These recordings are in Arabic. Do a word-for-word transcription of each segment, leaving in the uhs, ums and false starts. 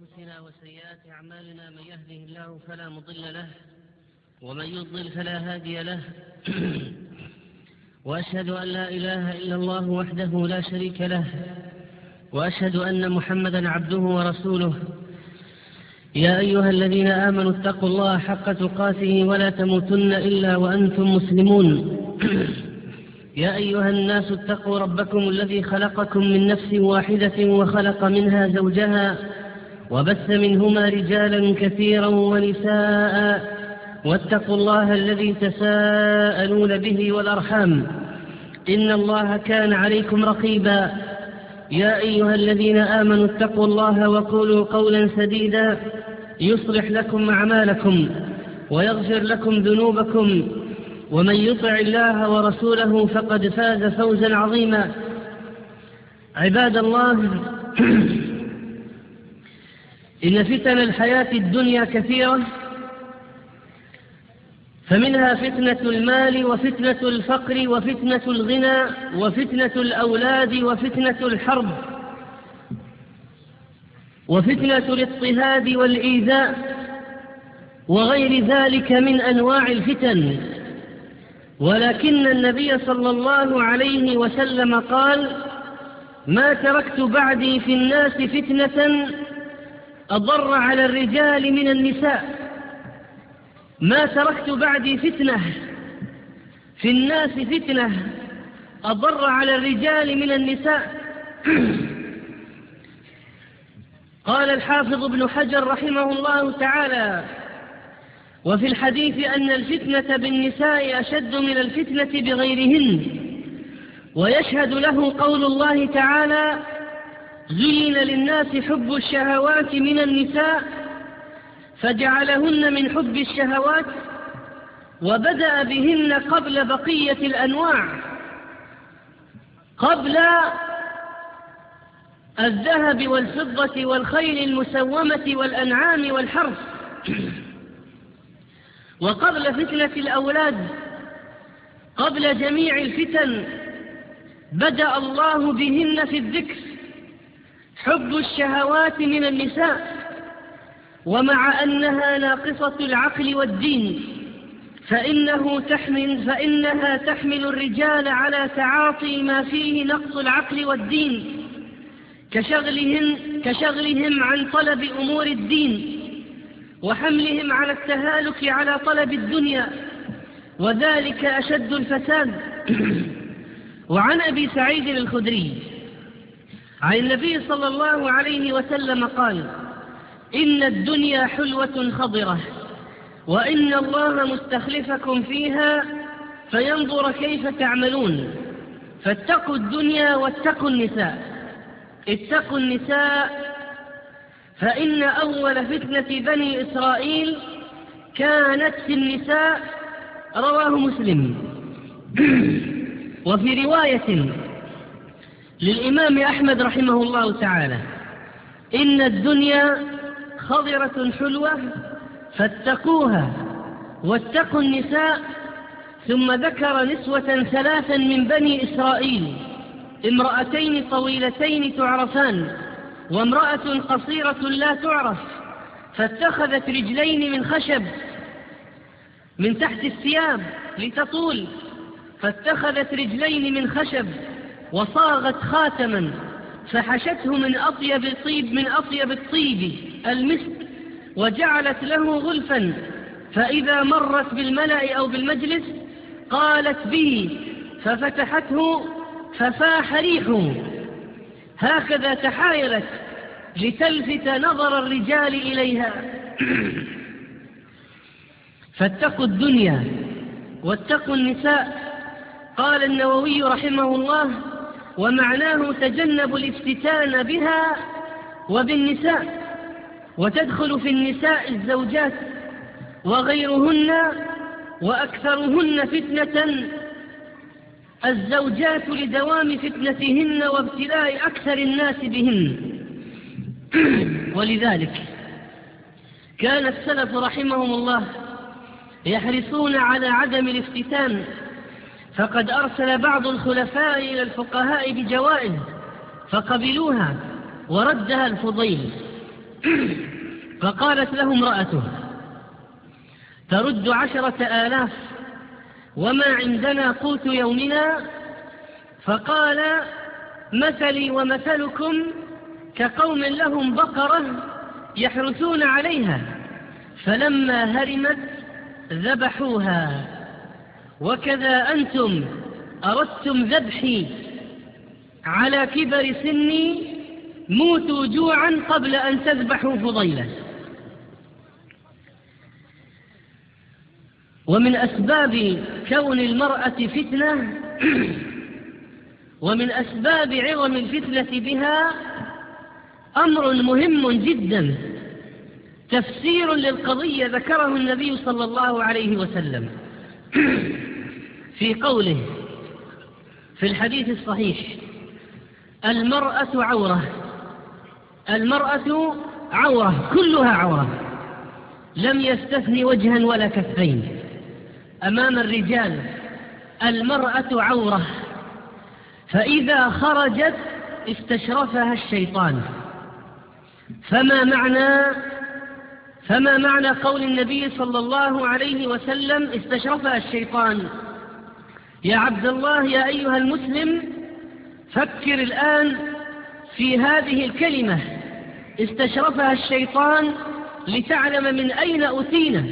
أنفسنا وسيئات أعمالنا، من يهده الله فلا مضل له ومن يضلل فلا هادي له. وأشهد أن لا إله إلا الله وحده لا شريك له، وأشهد أن محمدا عبده ورسوله. يا أيها الذين آمنوا اتقوا الله حق تقاته ولا تموتن إلا وأنتم مسلمون. يا أيها الناس اتقوا ربكم الذي خلقكم من نفس واحدة وخلق منها زوجها وبث منهما رجالا كثيرا ونساء، واتقوا الله الذي تساءلون به والأرحام، إن الله كان عليكم رقيبا. يا أيها الذين آمنوا اتقوا الله وقولوا قولا سديدا يصلح لكم أعمالكم ويغفر لكم ذنوبكم، ومن يطع الله ورسوله فقد فاز فوزا عظيما. عباد الله، إن فتن الحياة الدنيا كثيرة، فمنها فتنة المال وفتنة الفقر وفتنة الغنى وفتنة الأولاد وفتنة الحرب وفتنة الاضطهاد والإيذاء وغير ذلك من أنواع الفتن. ولكن النبي صلى الله عليه وسلم قال: ما تركت بعدي في الناس فتنة أضر على الرجال من النساء. ما تركت بعدي فتنة في الناس فتنة أضر على الرجال من النساء. قال الحافظ ابن حجر رحمه الله تعالى: وفي الحديث أن الفتنة بالنساء أشد من الفتنة بغيرهن. ويشهد له قول الله تعالى: زين للناس حب الشهوات من النساء فجعلهن من حب الشهوات، وبدأ بهن قبل بقية الأنواع، قبل الذهب والفضة والخيل المسومة والأنعام والحرث، وقبل فتنة الأولاد، قبل جميع الفتن بدأ الله بهن في الذكر، حب الشهوات من النساء. ومع أنها ناقصة العقل والدين فإنه تحمل فإنها تحمل الرجال على تعاطي ما فيه نقص العقل والدين، كشغلهم, كشغلهم عن طلب أمور الدين وحملهم على التهالك على طلب الدنيا، وذلك أشد الفساد. وعن أبي سعيد الخدري عن النبي صلى الله عليه وسلم قال: إن الدنيا حلوة خضرة، وإن الله مستخلفكم فيها فينظر كيف تعملون، فاتقوا الدنيا واتقوا النساء. اتقوا النساء، فإن أول فتنة بني إسرائيل كانت في النساء، رواه مسلم. وفي رواية للإمام أحمد رحمه الله تعالى: إن الدنيا خضرة حلوة فاتقوها واتقوا النساء. ثم ذكر نسوة ثلاثا من بني إسرائيل، امرأتين طويلتين تعرفان، وامرأة قصيرة لا تعرف، فاتخذت رجلين من خشب من تحت الثياب لتطول، فاتخذت رجلين من خشب وصاغت خاتما فحشته من أطيب الطيب من أطيب الطيب المسك، وجعلت له غلفا، فإذا مرت بالملأ أو بالمجلس قالت به، ففتحته ففاح ريحه. هكذا تحايلت لتلفت نظر الرجال إليها. فاتقوا الدنيا واتقوا النساء. قال النووي رحمه الله: ومعناه تجنبوا الافتتان بها وبالنساء. وتدخل في النساء الزوجات وغيرهن، وأكثرهن فتنة الزوجات لدوام فتنتهن وابتلاء أكثر الناس بهن. ولذلك كان السلف رحمهم الله يحرصون على عدم الافتتان، فقد أرسل بعض الخلفاء إلى الفقهاء بجوائز فقبلوها، وردها الفضيل فقالت له امرأته: ترد عشرة آلاف وما عندنا قوت يومنا؟ فقال: مثلي ومثلكم كقوم لهم بقرة يحرثون عليها، فلما هرمت ذبحوها، وكذا أنتم أردتم ذبحي على كبر سني، موتوا جوعا قبل أن تذبحوا فضيلة. ومن أسباب كون المرأة فتنة ومن أسباب عظم الفتنة بها أمر مهم جدا، تفسير للقضية ذكره النبي صلى الله عليه وسلم في قوله في الحديث الصحيح: المرأة عورة، المرأة عورة، كلها عورة، لم يستثني وجها ولا كفين. أمام الرجال المرأة عورة، فإذا خرجت استشرفها الشيطان. فما معنى فما معنى قول النبي صلى الله عليه وسلم استشرفها الشيطان؟ يا عبد الله، يا أيها المسلم، فكر الآن في هذه الكلمة: استشرفها الشيطان، لتعلم من أين أتينا.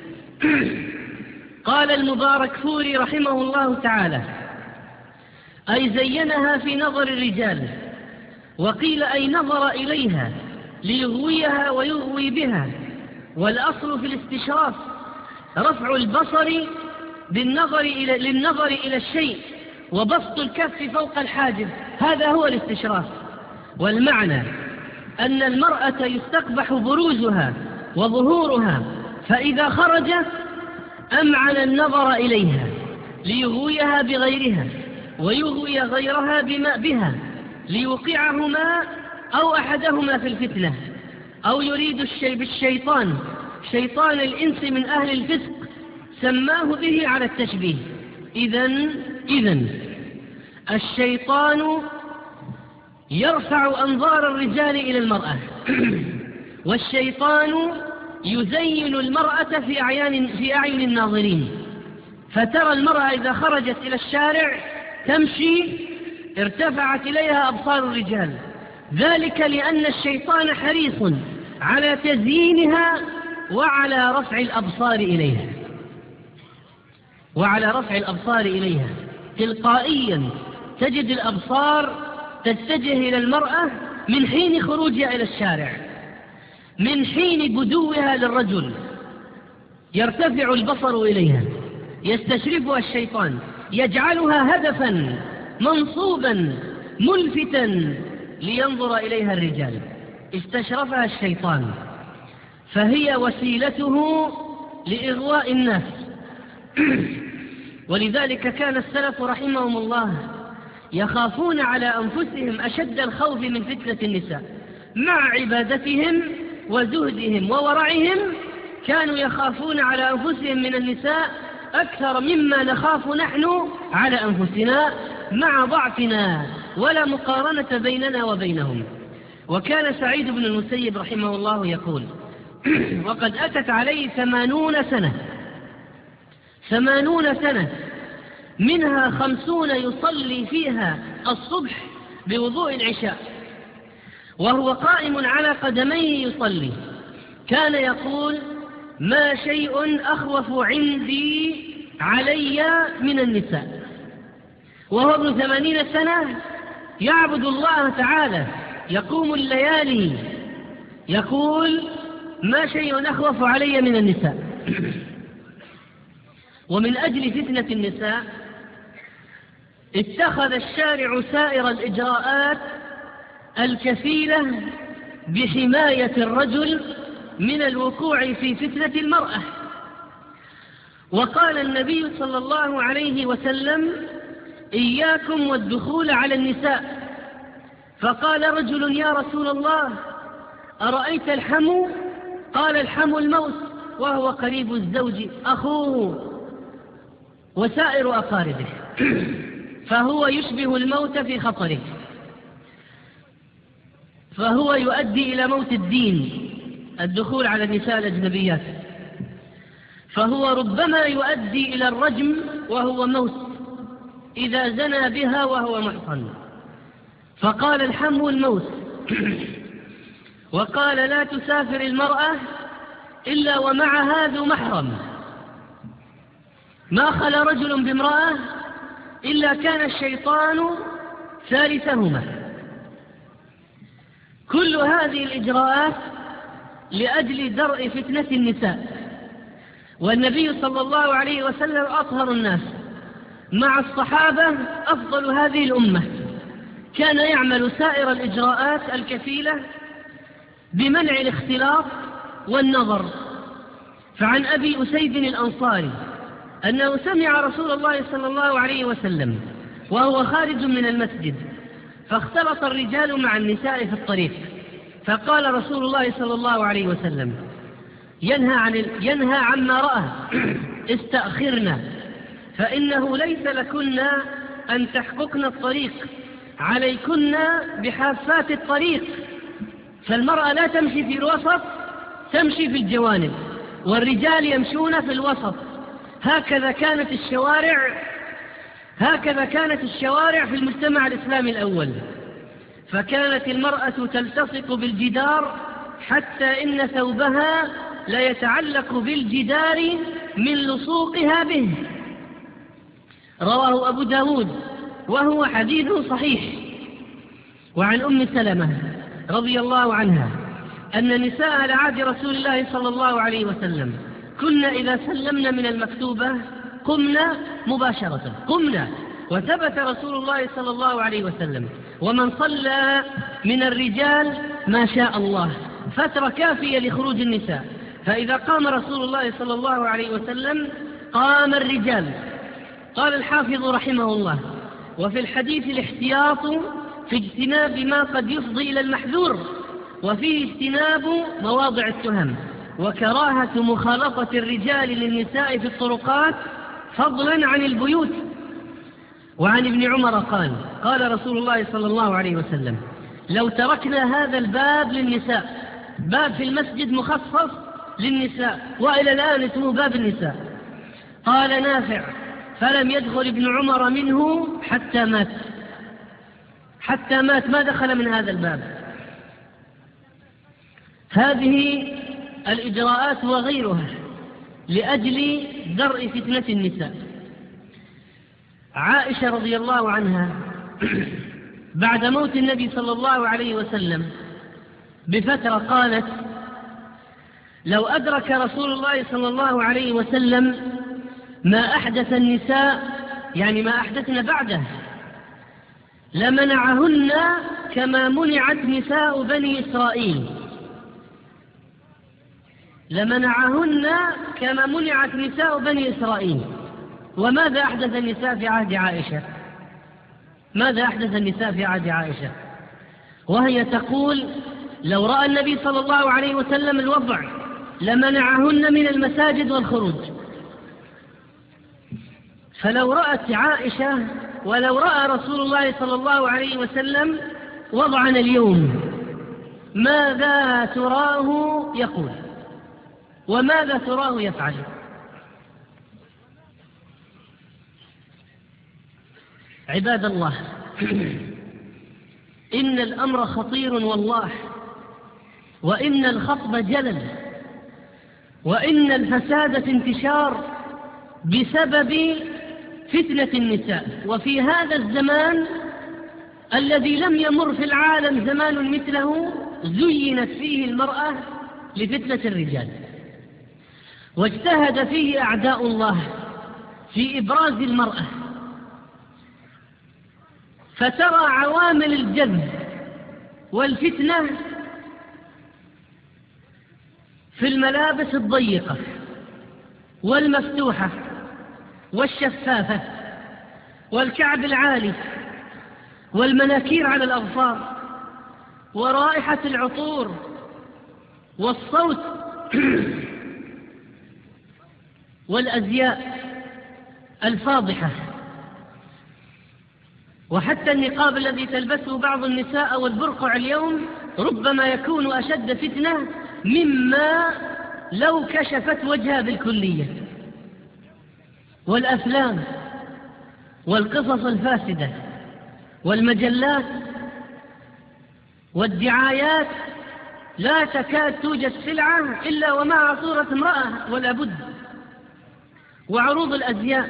قال المباركفوري رحمه الله تعالى: أي زينها في نظر الرجال، وقيل أي نظر إليها ليغويها ويغوي بها. والأصل في الاستشراف رفع البصر بالنظر إلى للنظر إلى الشيء، وبسط الكف فوق الحاجب، هذا هو الاستشراف. والمعنى أن المرأة يستقبح بروزها وظهورها، فإذا خرجت أمعن النظر إليها ليغويها بغيرها ويغوي غيرها بما بها، ليوقعهما أو أحدهما في الفتنة، أو يريد الشيء بالشيطان، شيطان الإنس من أهل الفسق، سماه به على التشبيه. إذن إذن الشيطان يرفع أنظار الرجال إلى المرأة والشيطان يزين المرأة في أعين في أعين الناظرين، فترى المرأة إذا خرجت إلى الشارع تمشي ارتفعت إليها أبصار الرجال، ذلك لأن الشيطان حريص على تزيينها وعلى رفع الأبصار إليها وعلى رفع الأبصار إليها تلقائيا تجد الأبصار تتجه إلى المرأة من حين خروجها إلى الشارع، من حين بدوها للرجل يرتفع البصر إليها، يستشرفها الشيطان، يجعلها هدفا منصوبا ملفتا لينظر إليها الرجال. استشرفها الشيطان، فهي وسيلته لإغواء الناس. ولذلك كان السلف رحمهم الله يخافون على أنفسهم أشد الخوف من فتنة النساء، مع عبادتهم وزهدهم وورعهم كانوا يخافون على أنفسهم من النساء أكثر مما نخاف نحن على أنفسنا، مع ضعفنا ولا مقارنة بيننا وبينهم. وكان سعيد بن المسيب رحمه الله يقول: وقد أتت علي ثمانون سنة ثمانون سنة منها خمسون يصلي فيها الصبح بوضوء العشاء وهو قائم على قدميه يصلي، كان يقول: ما شيء أخوف عندي علي من النساء. وهو ابن ثمانين سنة يعبد الله تعالى، يقوم الليالي، يقول: ما شيء أخوف علي من النساء. ومن أجل فتنة النساء اتخذ الشارع سائر الإجراءات الكفيلة بحماية الرجل من الوقوع في فتنة المرأة. وقال النبي صلى الله عليه وسلم: إياكم والدخول على النساء. فقال رجل: يا رسول الله، أرأيت الحمو؟ قال: الحمو الموت، وهو قريب الزوج أخوه وسائر أقاربه، فهو يشبه الموت في خطره، فهو يؤدي إلى موت الدين الدخول على النساء الأجنبيات، فهو ربما يؤدي إلى الرجم وهو موت إذا زنى بها وهو محصن، فقال الحم الموت. وقال لا تسافر المرأة إلا ومعها ذو محرم، ما خلا رجل بامرأة إلا كان الشيطان ثالثهما. كل هذه الإجراءات لأجل درء فتنة النساء، والنبي صلى الله عليه وسلم أطهر الناس مع الصحابة أفضل هذه الأمة، كان يعمل سائر الإجراءات الكفيلة بمنع الاختلاط والنظر. فعن أبي أسيد الأنصاري أنه سمع رسول الله صلى الله عليه وسلم وهو خارج من المسجد فاختلط الرجال مع النساء في الطريق، فقال رسول الله صلى الله عليه وسلم ينهى عن ينهى عما رأى استأخرنا، فإنه ليس لكن أن تحققن الطريق، عليكن بحافات الطريق، فالمرأة لا تمشي في الوسط، تمشي في الجوانب، والرجال يمشون في الوسط. هكذا كانت الشوارع هكذا كانت الشوارع في المجتمع الإسلامي الأول، فكانت المرأة تلتصق بالجدار حتى إن ثوبها لا يتعلق بالجدار من لصوقها به. رواه أبو داود وهو حديث صحيح. وعن أم سلمة رضي الله عنها أن نساء على عهد رسول الله صلى الله عليه وسلم كنا إذا سلمنا من المكتوبة قمنا مباشرة قمنا وثبت رسول الله صلى الله عليه وسلم ومن صلى من الرجال ما شاء الله، فترة كافية لخروج النساء، فإذا قام رسول الله صلى الله عليه وسلم قام الرجال. قال الحافظ رحمه الله: وفي الحديث الاحتياط في اجتناب ما قد يفضي إلى المحذور، وفيه اجتناب مواضع التهم، وكراهة مخالطة الرجال للنساء في الطرقات فضلا عن البيوت. وعن ابن عمر قال: قال رسول الله صلى الله عليه وسلم: لو تركنا هذا الباب للنساء، باب في المسجد مخصص للنساء وإلى الآن اسمه باب النساء. قال نافع: فلم يدخل ابن عمر منه حتى مات حتى مات ما دخل من هذا الباب. هذه الإجراءات وغيرها لأجل درء فتنة النساء. عائشة رضي الله عنها بعد موت النبي صلى الله عليه وسلم بفترة قالت: لو أدرك رسول الله صلى الله عليه وسلم ما أحدث النساء، يعني ما أحدثن بعده، لمنعهن كما منعت نساء بني إسرائيل لمنعهن كما منعت نساء بني إسرائيل. وماذا أحدث النساء في عهد عائشة؟ ماذا أحدث النساء في عهد عائشة؟ وهي تقول: لو رأى النبي صلى الله عليه وسلم الوضع لمنعهن من المساجد والخروج. فلو رأت عائشة ولو رأى رسول الله صلى الله عليه وسلم وضعنا اليوم ماذا تراه يقول وماذا تراه يفعل؟ عباد الله، إن الأمر خطير والله، وإن الخطب جلل، وإن الفساد في انتشار بسبب فتنة النساء. وفي هذا الزمان الذي لم يمر في العالم زمان مثله زينت فيه المرأة لفتنة الرجال، واجتهد فيه أعداء الله في إبراز المرأة، فترى عوامل الجذب والفتنة في الملابس الضيقة والمفتوحة والشفافة والكعب العالي والمناكير على الأظفار ورائحة العطور والصوت والأزياء الفاضحة، وحتى النقاب الذي تلبسه بعض النساء والبرقع اليوم ربما يكون أشد فتنة مما لو كشفت وجهها بالكلية. والأفلام والقصص الفاسدة والمجلات والدعايات لا تكاد توجد سلعة إلا ومعها صورة امرأة ولا بد، وعروض الأزياء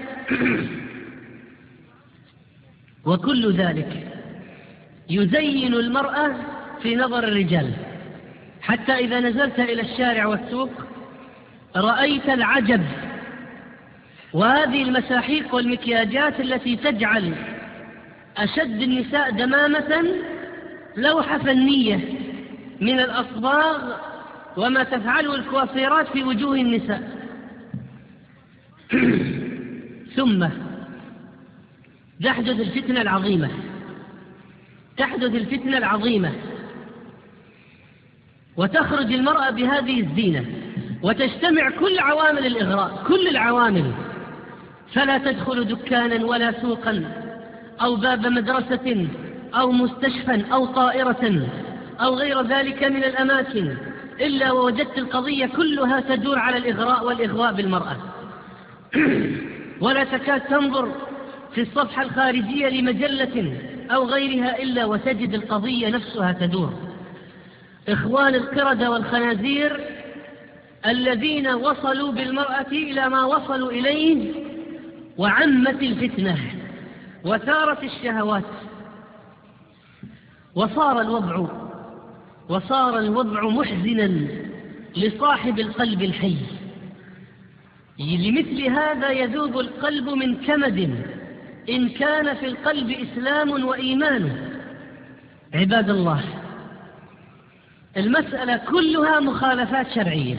وكل ذلك يزين المرأة في نظر الرجال، حتى إذا نزلت إلى الشارع والسوق رأيت العجب. وهذه المساحيق والمكياجات التي تجعل أشد النساء دمامة لوحة فنية من الأصباغ وما تفعله الكوافيرات في وجوه النساء. ثم تحدث الفتنة العظيمة تحدث الفتنة العظيمة وتخرج المرأة بهذه الزينة وتجتمع كل عوامل الإغراء، كل العوامل، فلا تدخل دكانا ولا سوقا أو باب مدرسة أو مستشفى أو طائرة أو غير ذلك من الأماكن إلا ووجدت القضية كلها تدور على الإغراء والإغواء بالمرأة. ولا تكاد تنظر في الصفحة الخارجية لمجلة أو غيرها إلا وتجد القضية نفسها تدور. إخوان القردة والخنازير الذين وصلوا بالمرأة إلى ما وصلوا إليه، وعمت الفتنة وثارت الشهوات، وصار الوضع وصار الوضع محزنا لصاحب القلب الحي. لمثل هذا يذوب القلب من كمد إن كان في القلب إسلام وإيمان. عباد الله، المسألة كلها مخالفات شرعية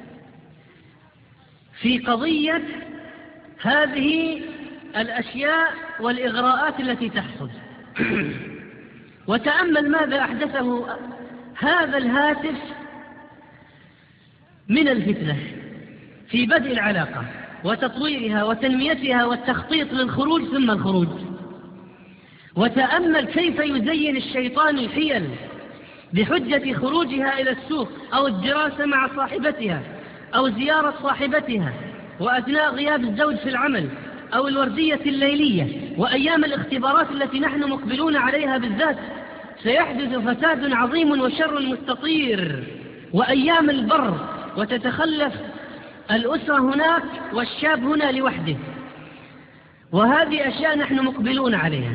في قضية هذه الأشياء والإغراءات التي تحصل. وتأمل ماذا أحدثه هذا الهاتف من الفتنة في بدء العلاقة وتطويرها وتنميتها والتخطيط للخروج ثم الخروج. وتأمل كيف يزين الشيطان الحيل بحجة خروجها إلى السوق أو الدراسة مع صاحبتها أو زيارة صاحبتها وأثناء غياب الزوج في العمل أو الوردية الليلية وأيام الاختبارات التي نحن مقبلون عليها بالذات. سيحدث فساد عظيم وشر مستطير، وأيام البر، وتتخلف الأسرة هناك والشاب هنا لوحده. وهذه أشياء نحن مقبلون عليها.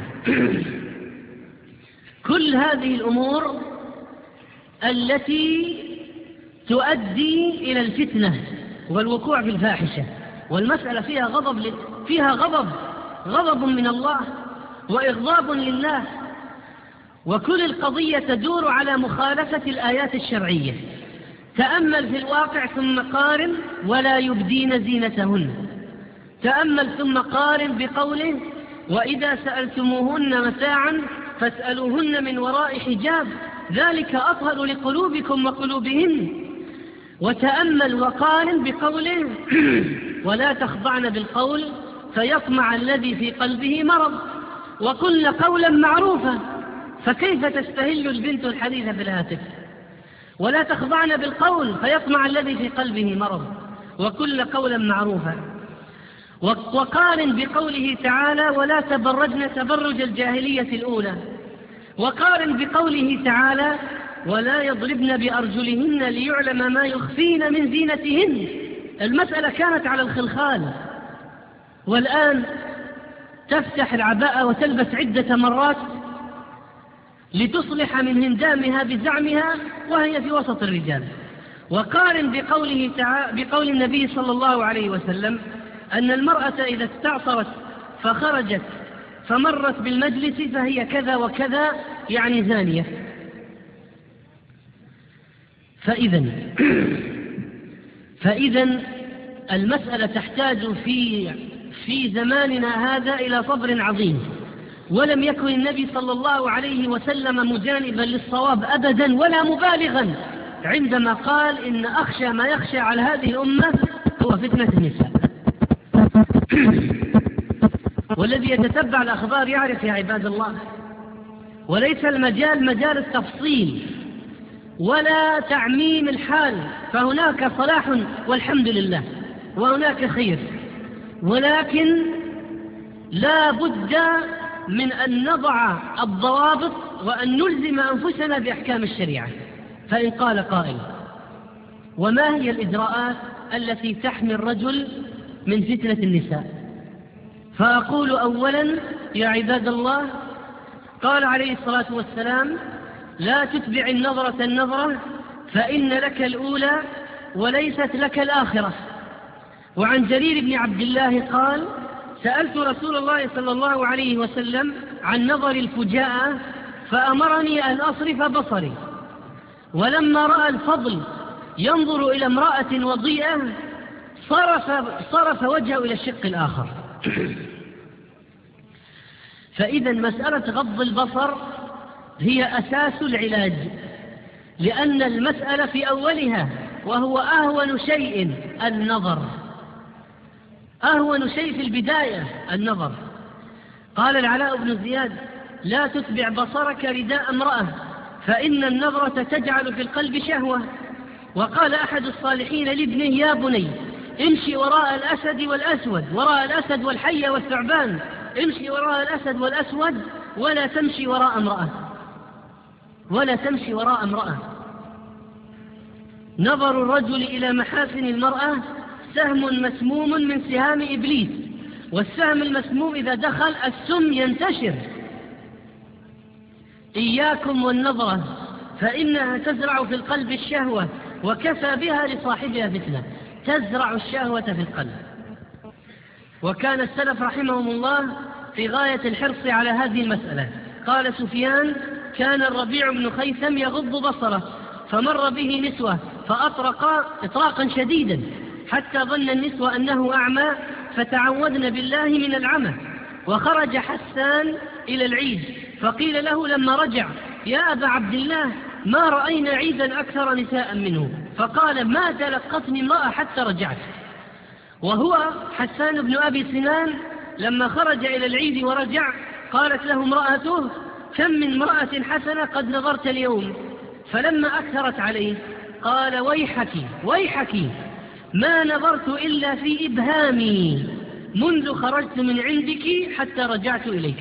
كل هذه الأمور التي تؤدي إلى الفتنة والوقوع في الفاحشة، والمسألة فيها غضب فيها غضب غضب من الله وإغضاب لله. وكل القضية تدور على مخالفة الآيات الشرعية. تأمل في الواقع ثم قارن ولا يبدين زينتهن. تأمل ثم قارن بقوله وإذا سألتموهن متاعا فاسألوهن من وراء حجاب ذلك أطهر لقلوبكم وقلوبهن. وتأمل وقارن بقوله ولا تخضعن بالقول فيطمع الذي في قلبه مرض وقلن قولا معروفا. فكيف تستهل البنت الحديث في الهاتف؟ ولا تخضعن بالقول فيطمع الذي في قلبه مرض وقلن قولا معروفا. وقارن بقوله تعالى ولا تبرجن تبرج الجاهلية الأولى. وقارن بقوله تعالى ولا يضربن بأرجلهن ليعلم ما يخفين من زينتهن. المسألة كانت على الخلخال، والآن تفتح العباءة وتلبس عدة مرات لتصلح من هندامها بزعمها وهي في وسط الرجال. وقارن بقوله تعالى بقول النبي صلى الله عليه وسلم أن المرأة إذا استعصرت فخرجت فمرت بالمجلس فهي كذا وكذا، يعني زانية. فإذا فإذا المسألة تحتاج في في زماننا هذا إلى صبر عظيم. ولم يكن النبي صلى الله عليه وسلم مجانبا للصواب أبدا ولا مبالغا عندما قال إن أخشى ما يخشى على هذه الأمة هو فتنة النساء. والذي يتتبع الأخبار يعرف يا عباد الله، وليس المجال مجال التفصيل ولا تعميم الحال، فهناك صلاح والحمد لله وهناك خير، ولكن لا بد من أن نضع الضوابط وأن نلزم أنفسنا بأحكام الشريعة. فإن قال قائل: وما هي الإجراءات التي تحمي الرجل من فتنة النساء؟ فأقول أولا: يا عباد الله، قال عليه الصلاة والسلام: لا تتبع النظرة النظرة فإن لك الأولى وليست لك الآخرة. وعن جرير بن عبد الله قال: سألت رسول الله صلى الله عليه وسلم عن نظر الفجاءة فأمرني أن أصرف بصري، ولما رأى الفضل ينظر إلى امرأة وضيئة صرف, صرف وجهه إلى الشق الآخر. فإذا مسألة غض البصر هي أساس العلاج، لأن المسألة في أولها وهو أهون شيء النظر، أهون شيء في البداية النظر. قال العلاء بن زياد: لا تتبع بصرك رداء امرأة فإن النظرة تجعل في القلب شهوة. وقال أحد الصالحين لابنه: يا بني امشي وراء الأسد والأسود، وراء الأسد والحية والثعبان، امشي وراء الأسد والأسود ولا تمشي وراء امرأة، ولا تمشي وراء امرأة. نظر الرجل إلى محاسن المرأة سهم مسموم من سهام إبليس، والسهم المسموم إذا دخل السم ينتشر. إياكم والنظرة فإنها تزرع في القلب الشهوة، وكفى بها لصاحبها فتنة، تزرع الشهوة في القلب. وكان السلف رحمهم الله في غاية الحرص على هذه المسألة. قال سفيان: كان الربيع بن خيثم يغض بصره فمر به نسوة فأطرق إطراقا شديدا حتى ظن النسوة أنه أعمى فتعوذن بالله من العمى. وخرج حسان إلى العيد فقيل له لما رجع: يا أبا عبد الله، ما رأينا عيدا أكثر نساء منه. فقال: ما تلقتني امرأة حتى رجعت. وهو حسان بن أبي سنان لما خرج إلى العيد ورجع قالت له امرأته: كم من امرأة حسنة قد نظرت اليوم. فلما أكثرت عليه قال: ويحك ويحك، ما نظرت إلا في إبهامي منذ خرجت من عندك حتى رجعت إليك.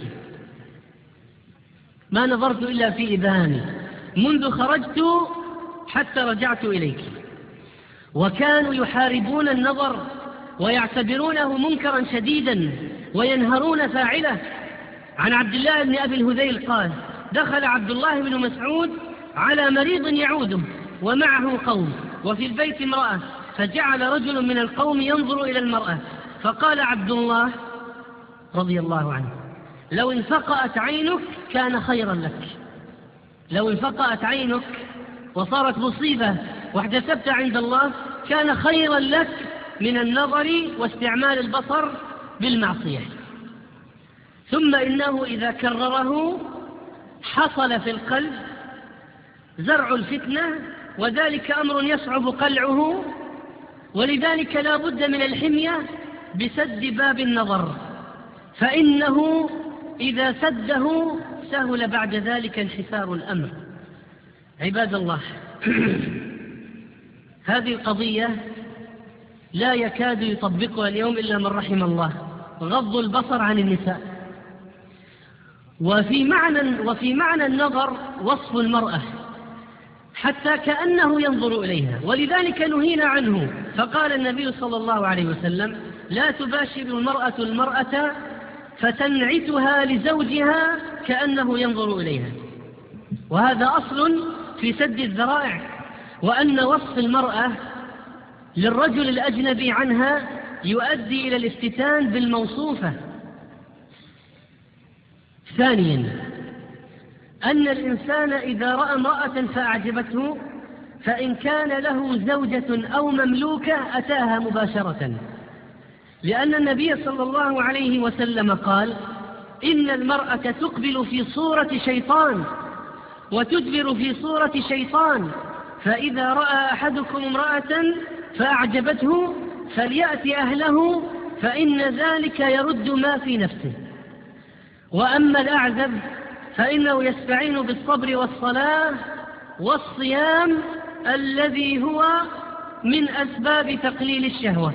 ما نظرت إلا في إبهامي منذ خرجت حتى رجعت إليك. وكانوا يحاربون النظر ويعتبرونه منكرا شديدا وينهرون فاعله. عن عبد الله بن أبي الهذيل قال: دخل عبد الله بن مسعود على مريض يعوده ومعه قوم وفي البيت امرأة، فجعل رجل من القوم ينظر إلى المرأة، فقال عبد الله رضي الله عنه: لو انفقأت عينك كان خيرا لك، لو انفقأت عينك وصارت مصيبة واحتسبت عند الله كان خيرا لك من النظر واستعمال البصر بالمعصية. ثم إنه إذا كرره حصل في القلب زرع الفتنة، وذلك أمر يصعب قلعه، ولذلك لا بد من الحمية بسد باب النظر، فإنه إذا سده سهل بعد ذلك انحسار الأمر. عباد الله، هذه القضية لا يكاد يطبقها اليوم إلا من رحم الله، غض البصر عن النساء. وفي معنى, وفي معنى النظر وصف المرأة حتى كأنه ينظر إليها، ولذلك نهينا عنه. فقال النبي صلى الله عليه وسلم: لا تباشر المرأة المرأة فتنعتها لزوجها كأنه ينظر إليها. وهذا أصل في سد الذرائع، وأن وصف المرأة للرجل الأجنبي عنها يؤدي إلى الافتتان بالموصوفة. ثانيا، أن الإنسان إذا رأى امرأة فأعجبته فإن كان له زوجة أو مملوكة أتاها مباشرة، لأن النبي صلى الله عليه وسلم قال: إن المرأة تقبل في صورة شيطان وتدبر في صورة شيطان، فإذا رأى أحدكم امرأة فأعجبته فليأتي أهله فإن ذلك يرد ما في نفسه. وأما الأعزب فإنه يستعين بالصبر والصلاة والصيام الذي هو من أسباب تقليل الشهوة.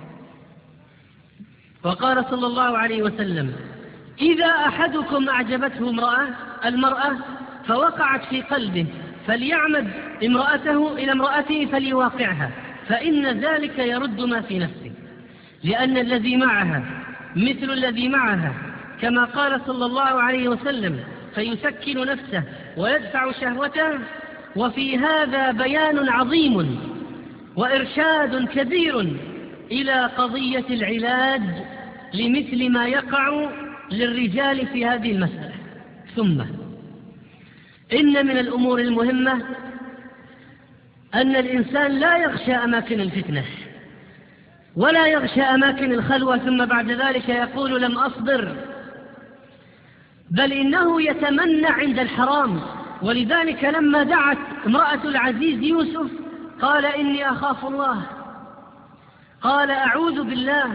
وقال صلى الله عليه وسلم: إذا أحدكم أعجبته امرأة المرأة فوقعت في قلبه فليعمد امرأته إلى امرأته فليواقعها، فإن ذلك يرد ما في نفسه، لأن الذي معها مثل الذي معها، كما قال صلى الله عليه وسلم: فيسكن نفسه ويدفع شهوته. وفي هذا بيان عظيم وإرشاد كبير إلى قضية العلاج لمثل ما يقع للرجال في هذه المسألة. ثم إن من الأمور المهمة أن الإنسان لا يغشى أماكن الفتنة ولا يغشى أماكن الخلوة ثم بعد ذلك يقول لم أصبر، بل إنه يتمنى عند الحرام. ولذلك لما دعت امرأة العزيز يوسف قال: إني أخاف الله، قال: أعوذ بالله،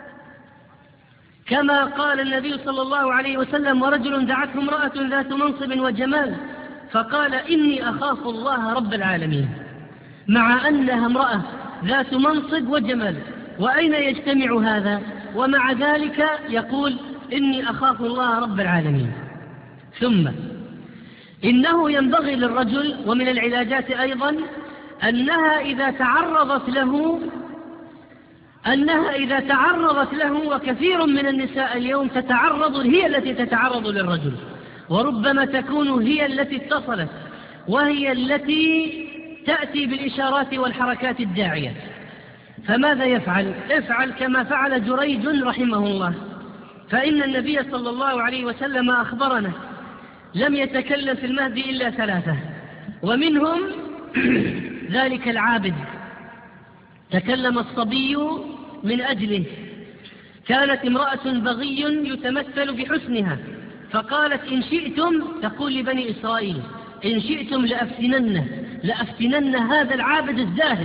كما قال النبي صلى الله عليه وسلم: ورجل دعته امرأة ذات منصب وجمال فقال: إني أخاف الله رب العالمين، مع أنها امرأة ذات منصب وجمال. وأين يجتمع هذا؟ ومع ذلك يقول: إني أخاف الله رب العالمين. ثم إنه ينبغي للرجل، ومن العلاجات أيضا أنها إذا تعرضت له أنها إذا تعرضت له وكثير من النساء اليوم تتعرض، هي التي تتعرض للرجل، وربما تكون هي التي اتصلت وهي التي تأتي بالإشارات والحركات الداعية. فماذا يفعل؟ افعل كما فعل جريج رحمه الله، فإن النبي صلى الله عليه وسلم أخبرنا: لم يتكلم في المهد إلا ثلاثة، ومنهم ذلك العابد تكلم الصبي من أجله. كانت امرأة بغي يتمثل بحسنها فقالت: إن شئتم، تقول لبني إسرائيل: إن شئتم لأفتنن لأفتنن هذا العابد الزاهد.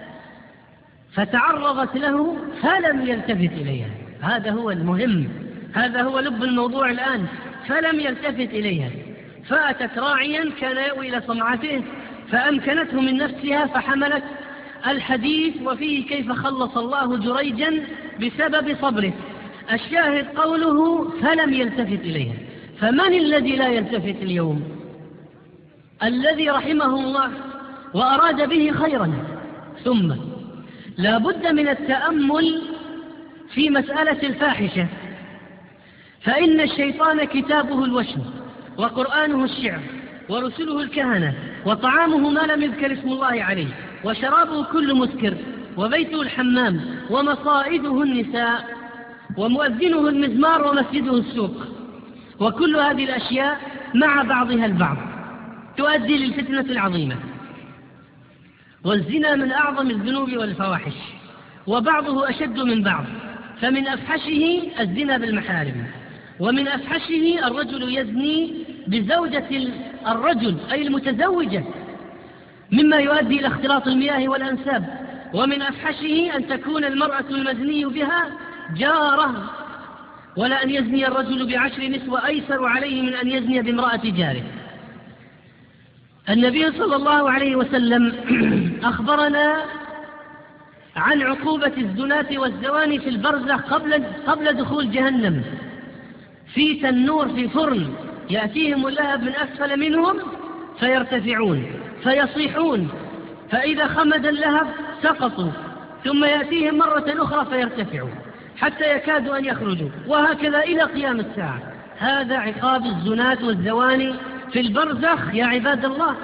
فتعرضت له فلم يلتفت إليها. هذا هو المهم، هذا هو لب الموضوع الآن. فلم يلتفت إليها، فأتت راعيا كان يأوي إلى صنعته فأمكنته من نفسها فحملت الحديث وفيه كيف خلص الله جريجا بسبب صبره. الشاهد قوله: فلم يلتفت إليها. فمن الذي لا يلتفت اليوم؟ الذي رحمه الله وأراد به خيرا. ثم لا بد من التأمل في مسألة الفاحشة، فإن الشيطان كتابه الوشم، وقرآنه الشعر، ورسله الكهنة، وطعامه ما لم يذكر اسم الله عليه، وشرابه كل مسكر، وبيته الحمام، ومصائده النساء، ومؤذنه المزمار، ومسجده السوق. وكل هذه الأشياء مع بعضها البعض تؤدي للفتنة العظيمة. والزنا من أعظم الذنوب والفواحش، وبعضه أشد من بعض. فمن أفحشه الزنا بالمحارم، ومن أفحشه الرجل يزني بزوجة الرجل أي المتزوجة، مما يؤدي إلى اختلاط المياه والأنساب. ومن أفحشه أن تكون المرأة المزني بها جارة، ولا أن يزني الرجل بعشر نسوة أيسر عليه من أن يزني بامرأة جاره. النبي صلى الله عليه وسلم أخبرنا عن عقوبة الزناة والزواني في البرزخ قبل, قبل دخول جهنم، في تنور في فرن يأتيهم اللهب من أسفل منهم فيرتفعون فيصيحون، فإذا خمد اللهب سقطوا، ثم يأتيهم مرة أخرى فيرتفعون حتى يكادوا أن يخرجوا، وهكذا إلى قيام الساعة. هذا عقاب الزناة والزواني في البرزخ يا عباد الله.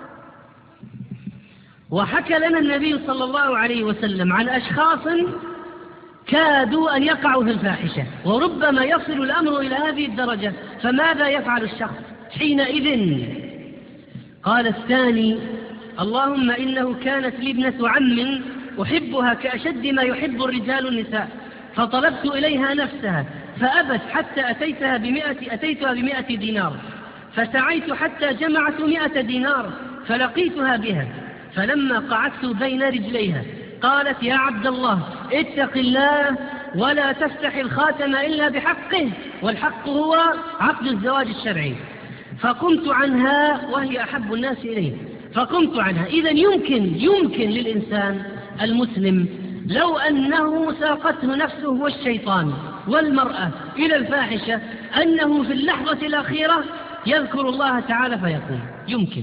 وحكى لنا النبي صلى الله عليه وسلم عن أشخاص كادوا أن يقعوا في الفاحشة، وربما يصل الأمر إلى هذه الدرجة. فماذا يفعل الشخص حينئذ؟ قال الثاني: اللهم إنه كانت لي ابنة عم أحبها كأشد ما يحب الرجال النساء، فطلبت إليها نفسها فأبت حتى أتيتها بمئة أتيتها بمئة دينار، فسعيت حتى جمعت مئة دينار فلقيتها بها، فلما قعدت بين رجليها قالت: يا عبد الله اتق الله ولا تفتح الخاتم إلا بحقه، والحق هو عقد الزواج الشرعي. فقمت عنها وهي أحب الناس إليه، فقمت عنها. إذن يمكن يمكن للإنسان المسلم لو أنه ساقته نفسه والشيطان والمرأة إلى الفاحشة أنه في اللحظة الأخيرة يذكر الله تعالى فيقوم، يمكن.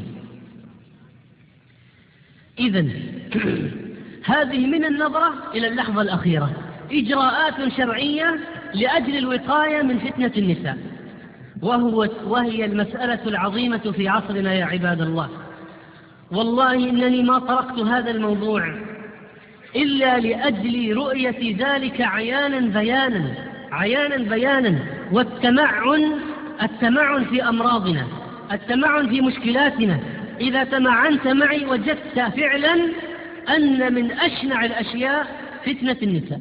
إذن هذه من النظرة إلى اللحظة الأخيرة إجراءات شرعية لأجل الوقاية من فتنة النساء، وهو وهي المسألة العظيمة في عصرنا يا عباد الله. والله إنني ما طرقت هذا الموضوع إلا لأجل رؤية ذلك عيانا بيانا عيانا بيانا والتمعن التمعن في أمراضنا، التمعن في مشكلاتنا. إذا تمعنت معي وجدت فعلا أن من أشنع الأشياء فتنة النساء.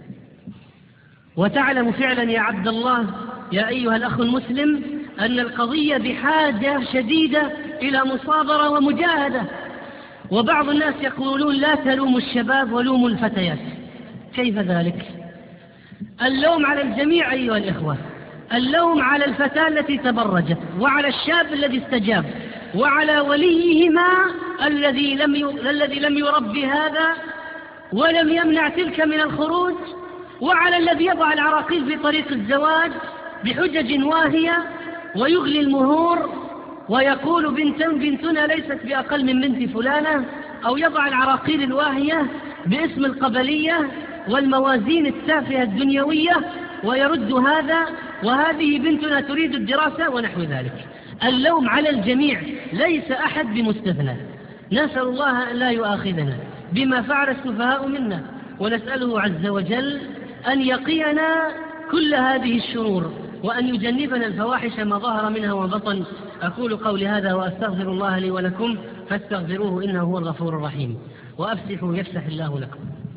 وتعلم فعلا يا عبد الله يا أيها الأخ المسلم أن القضية بحاجة شديدة إلى مصابرة ومجاهدة. وبعض الناس يقولون لا تلوموا الشباب ولوموا الفتيات. كيف ذلك؟ اللوم على الجميع أيها الإخوة، اللوم على الفتاة التي تبرجت، وعلى الشاب الذي استجاب، وعلى وليهما الذي لم ي... الذي لم يربي هذا ولم يمنع تلك من الخروج، وعلى الذي يضع العراقيل في طريق الزواج بحجج واهية ويغلي المهور ويقول بنت بنتنا ليست بأقل من بنت فلانة، أو يضع العراقيل الواهية باسم القبلية والموازين التافهة الدنيوية ويرد هذا، وهذه بنتنا تريد الدراسة ونحو ذلك. اللوم على الجميع، ليس أحد بمستثنى. نسأل الله أن لا يؤاخذنا بما فعل السفهاء منا، ونسأله عز وجل أن يقينا كل هذه الشرور، وأن يجنبنا الفواحش ما ظهر منها وبطن. أقول قولي هذا وأستغفر الله لي ولكم فاستغفروه إنه هو الغفور الرحيم، وأفسحوا يفسح الله لكم.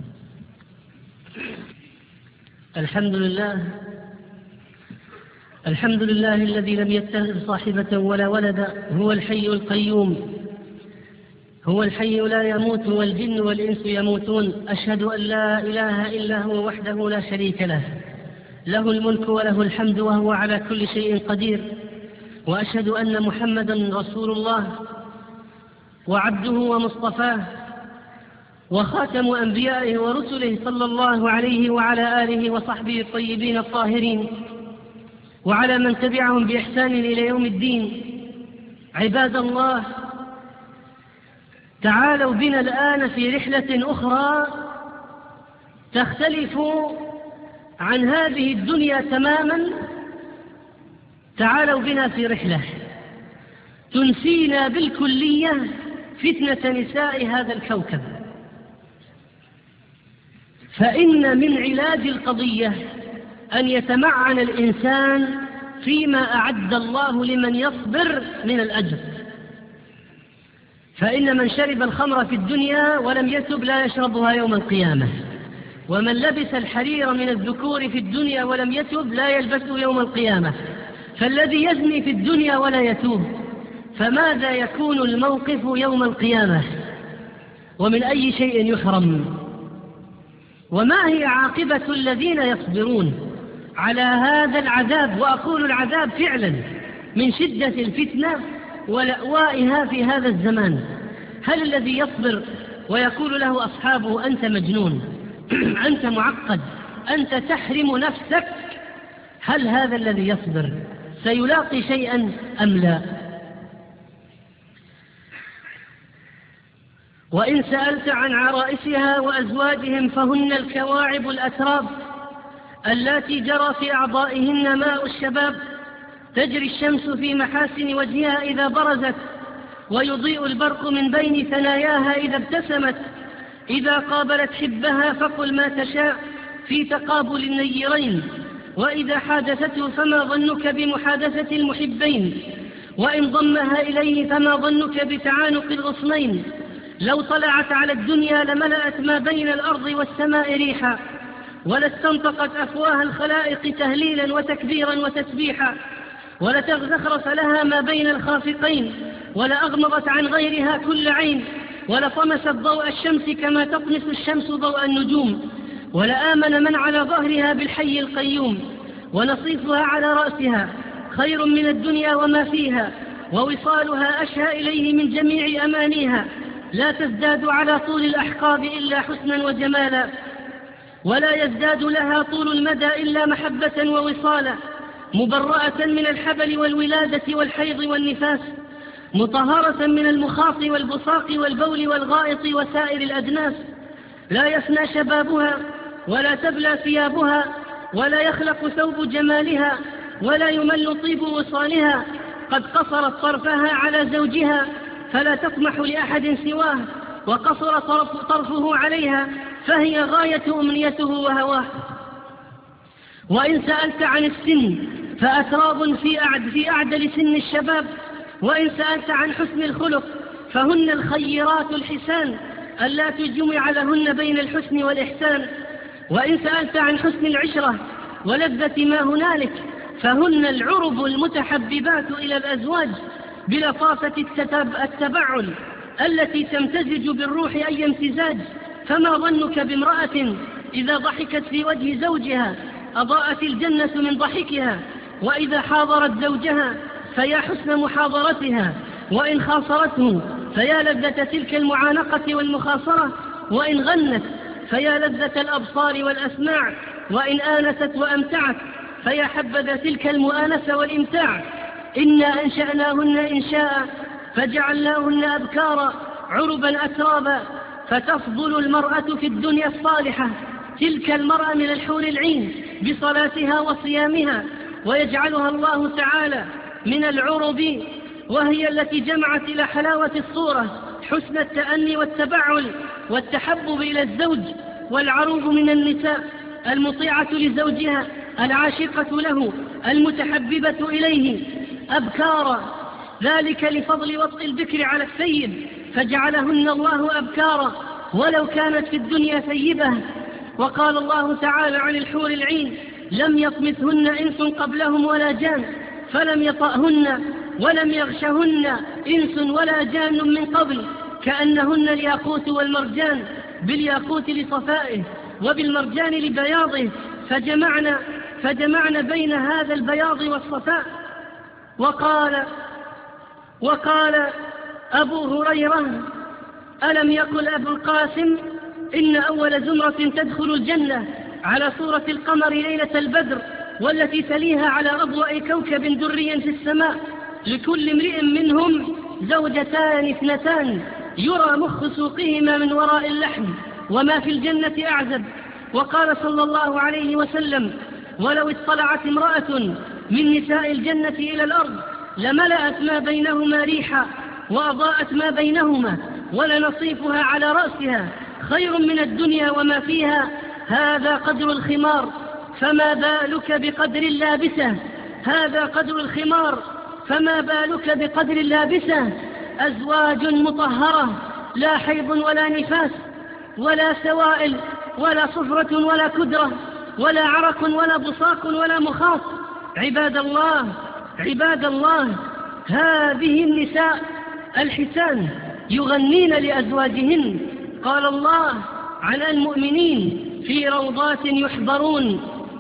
الحمد لله الحمد لله الذي لم يتخذ صاحبة ولا ولدا، هو الحي القيوم، هو الحي لا يموت، والجن والإنس يموتون. أشهد أن لا إله إلا هو وحده لا شريك له، له الملك وله الحمد وهو على كل شيء قدير. وأشهد أن محمدا رسول الله وعبده ومصطفاه وخاتم أنبيائه ورسله، صلى الله عليه وعلى آله وصحبه الطيبين الطاهرين، وعلى من تبعهم بإحسان إلى يوم الدين. عباد الله، تعالوا بنا الآن في رحلة أخرى تختلف عن هذه الدنيا تماما. تعالوا بنا في رحلة تنسينا بالكلية فتنة نساء هذا الكوكب. فإن من علاج القضية أن يتمعن الإنسان فيما أعد الله لمن يصبر من الأجر. فإن من شرب الخمر في الدنيا ولم يتب لا يشربها يوم القيامة، ومن لبس الحرير من الذكور في الدنيا ولم يتب لا يلبسه يوم القيامة. فالذي يزني في الدنيا ولا يتوب فماذا يكون الموقف يوم القيامة؟ ومن أي شيء يحرم؟ وما هي عاقبة الذين يصبرون على هذا العذاب؟ وأقول العذاب فعلا من شدة الفتنة ولأوائها في هذا الزمان. هل الذي يصبر ويقول له أصحابه أنت مجنون، أنت معقد، أنت تحرم نفسك، هل هذا الذي يصبر سيلاقي شيئا أم لا؟ وإن سألت عن عرائسها وأزواجهم فهن الكواعب الأتراب اللاتي جرى في أعضائهن ماء الشباب، تجري الشمس في محاسن وجهها إذا برزت، ويضيء البرق من بين ثناياها إذا ابتسمت. إذا قابلت حبها فقل ما تشاء في تقابل النيرين، وإذا حادثته فما ظنك بمحادثة المحبين، وإن ضمها إليه فما ظنك بتعانق الغصنين. لو طلعت على الدنيا لملأت ما بين الأرض والسماء ريحا، ولاستنطقت أفواه الخلائق تهليلا وتكبيرا وتسبيحا، ولتغزخرف لها ما بين الخافقين، ولأغمضت عن غيرها كل عين، ولطمست ضوء الشمس كما تطمس الشمس ضوء النجوم، ولآمن من على ظهرها بالحي القيوم، ونصيفها على رأسها خير من الدنيا وما فيها، ووصالها أشهى إليه من جميع أمانيها، لا تزداد على طول الأحقاب إلا حسنا وجمالا، ولا يزداد لها طول المدى إلا محبة ووصالا، مبرأة من الحبل والولادة والحيض والنفاس، مطهرة من المخاط والبصاق والبول والغائط وسائر الأدناس، لا يفنى شبابها ولا تبلى ثيابها، ولا يخلق ثوب جمالها، ولا يمل طيب وصالها، قد قصرت طرفها على زوجها فلا تطمح لأحد سواه، وقصر طرف طرفه عليها فهي غاية أمنيته وهواه. وإن سألت عن السن فأتراب في أعد في أعدل سن الشباب، وإن سألت عن حسن الخلق فهن الخيرات الحسان اللاتي جمع لهن بين الحسن والإحسان، وإن سألت عن حسن العشرة ولذة ما هنالك فهن العرب المتحببات إلى الأزواج بلطافة التبعل التي تمتزج بالروح أي امتزاج. فما ظنك بامرأة إذا ضحكت في وجه زوجها أضاءت الجنة من ضحكها، وإذا حاضرت زوجها فيا حسن محاضرتها، وإن خاصرته فيا لذة تلك المعانقة والمخاصرة، وإن غنت فيا لذة الأبصار والأسماع، وإن آنست وأمتعت فيا حبذا تلك المؤانسة والإمتاع. إنا أنشأناهن إنشاء فجعلناهن أبكارا عربا أترابا، فتفضل المرأة في الدنيا الصالحة تلك المرأة من الحور العين بصلاتها وصيامها، ويجعلها الله تعالى من العرب، وهي التي جمعت إلى حلاوة الصورة حسن التأني والتبعل والتحبب إلى الزوج. والعروب من النساء المطيعة لزوجها العاشقة له المتحببة إليه أبكارا، ذلك لفضل وطء البكر على الثيب فجعلهن الله أبكارا ولو كانت في الدنيا ثيبة. وقال الله تعالى عن الحور العين لم يطمثهن إنس قبلهم ولا جان، فلم يطأهن ولم يغشهن إنس ولا جان من قبل، كأنهن الياقوت والمرجان، بالياقوت لصفائه وبالمرجان لبياضه، فجمعنا, فجمعنا بين هذا البياض والصفاء. وقال, وقال أبو هريرة ألم يقل أبو القاسم إن أول زمرة تدخل الجنة على صورة القمر ليلة البدر، والتي تليها على أضواء كوكب دري في السماء، لكل امرئ منهم زوجتان اثنتان يرى مخ سوقهما من وراء اللحم، وما في الجنة أعزب. وقال صلى الله عليه وسلم ولو اطلعت امرأة من نساء الجنة إلى الأرض لملأت ما بينهما ريحا وأضاءت ما بينهما، ولنصيفها على رأسها خير من الدنيا وما فيها. هذا قدر الخمار فما بالك بقدر اللابسة، هذا قدر الخمار فما بالك بقدر اللابسة. أزواج مطهرة لا حيض ولا نفاس ولا سوائل ولا صفرة ولا كدرة ولا عرق ولا بصاق ولا مخاط. عباد الله عباد الله هذه النساء الحسان يغنين لأزواجهن. قال الله عن المؤمنين في روضات يحبرون،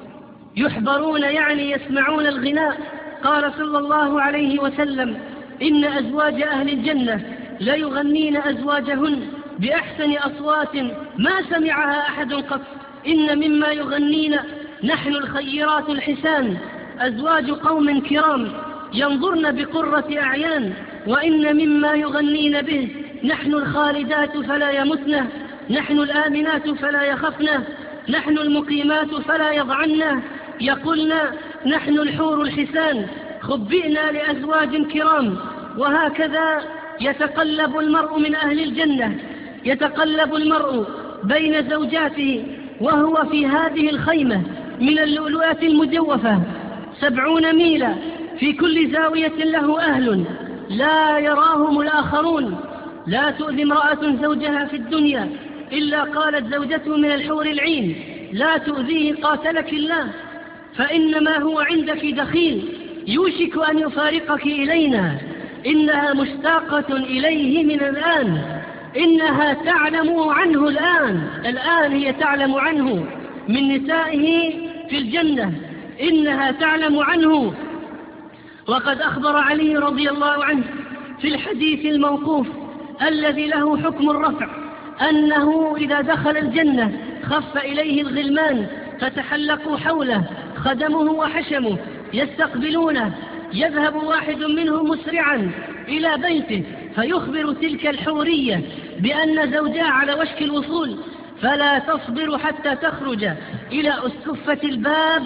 يحبرون يعني يسمعون الغناء. قال صلى الله عليه وسلم إن أزواج أهل الجنة لا يغنين أزواجهن بأحسن أصوات ما سمعها أحد قط. إن مما يغنين نحن الخيرات الحسان أزواج قوم كرام ينظرن بقرة أعيان، وإن مما يغنين به نحن الخالدات فلا يمتن، نحن الآمنات فلا يخفن، نحن المقيمات فلا يضعن، يقولن نحن الحور الحسان خبئنا لأزواج كرام. وهكذا يتقلب المرء من أهل الجنة، يتقلب المرء بين زوجاته وهو في هذه الخيمة من اللؤلؤات المجوفة سبعون ميلا، في كل زاوية له أهل لا يراهم الآخرون. لا تؤذي امرأة زوجها في الدنيا إلا قالت زوجته من الحور العين لا تؤذيه قاتلك الله، فإنما هو عندك دخيل يوشك أن يفارقك إلينا، إنها مشتاقة إليه من الآن، إنها تعلم عنه الآن، الآن هي تعلم عنه من نسائه في الجنة، إنها تعلم عنه وقد أخبر علي رضي الله عنه في الحديث الموقوف الذي له حكم الرفع أنه إذا دخل الجنة خف إليه الغلمان فتحلقوا حوله خدمه وحشمه يستقبلونه، يذهب واحد منهم مسرعا إلى بيته فيخبر تلك الحورية بأن زوجها على وشك الوصول، فلا تصبر حتى تخرج إلى أسكفة الباب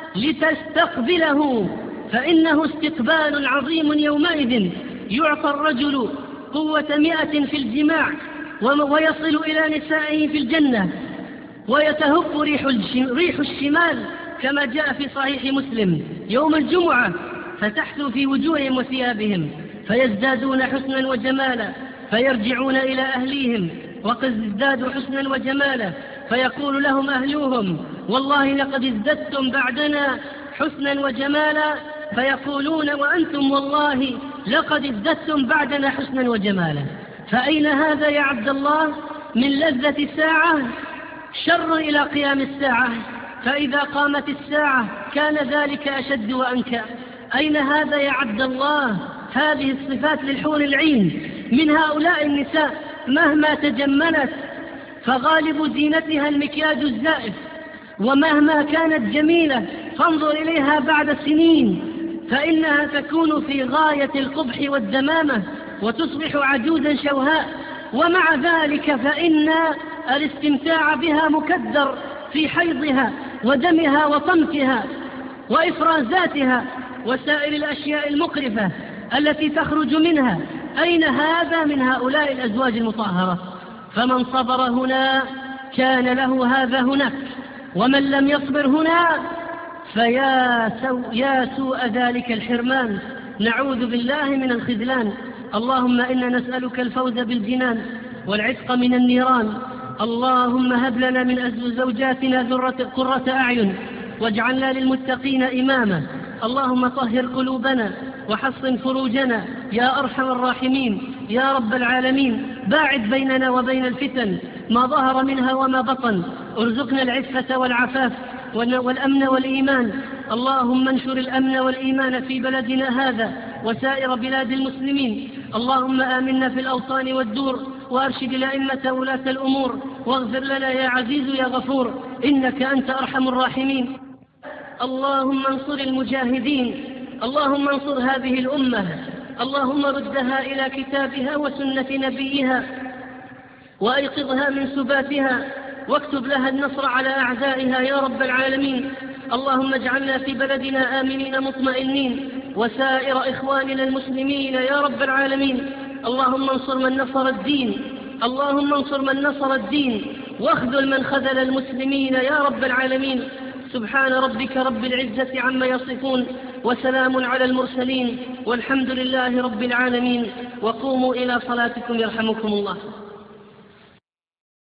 لتستقبله، فإنه استقبال عظيم يومئذ يعطى الرجل قوة مئة في الجماع ويصل إلى نسائه في الجنة ويتهب ريح الشمال كما جاء في صحيح مسلم يوم الجمعة فتحثو في وجوههم وثيابهم فيزدادون حسنا وجمالا فيرجعون إلى أهليهم وقد ازدادوا حسنا وجمالا فيقول لهم أهلوهم والله لقد ازددتم بعدنا حسنا وجمالا، فيقولون وأنتم والله لقد ازددتم بعدنا حسنا وجمالا. فأين هذا يا عبد الله من لذة الساعة؟ شر إلى قيام الساعة، فإذا قامت الساعة كان ذلك أشد وأنكى. أين هذا يا عبد الله؟ هذه الصفات للحور العين من هؤلاء النساء مهما تجملت فغالب زينتها المكياج الزائف، ومهما كانت جميلة فانظر إليها بعد سنين فإنها تكون في غاية القبح والدمامة وتصبح عجوزا شوهاء، ومع ذلك فإن الاستمتاع بها مكدر في حيضها ودمها وطمثها وإفرازاتها وسائر الأشياء المقرفة التي تخرج منها. أين هذا من هؤلاء الأزواج المطهرة؟ فمن صبر هنا كان له هذا هناك، ومن لم يصبر هنا فيا سو يا سوء ذلك الحرمان. نعوذ بالله من الخذلان. اللهم إنا نسألك الفوز بالجنان والعتق من النيران. اللهم هب لنا من زوجاتنا قرة أعين واجعلنا للمتقين إماما. اللهم طهر قلوبنا وحصن فروجنا يا أرحم الراحمين يا رب العالمين. باعد بيننا وبين الفتن ما ظهر منها وما بطن، ارزقنا العفة والعفاف والأمن والإيمان. اللهم انشر الأمن والإيمان في بلدنا هذا وسائر بلاد المسلمين. اللهم آمنا في الأوطان والدور وأرشد الأئمة ولاة الأمور، واغفر لنا يا عزيز يا غفور إنك أنت أرحم الراحمين. اللهم انصر المجاهدين، اللهم انصر هذه الأمة، اللهم ردها إلى كتابها وسنة نبيها وأيقظها من سباتها واكتب لها النصر على أعدائها يا رب العالمين. اللهم اجعلنا في بلدنا آمنين مطمئنين وسائر إخواننا المسلمين يا رب العالمين. اللهم انصر من نصر الدين، اللهم انصر من نصر الدين واخذل من خذل المسلمين يا رب العالمين. سبحان ربك رب العزة عما يصفون وسلام على المرسلين والحمد لله رب العالمين. وقوموا إلى صلاتكم يرحمكم الله.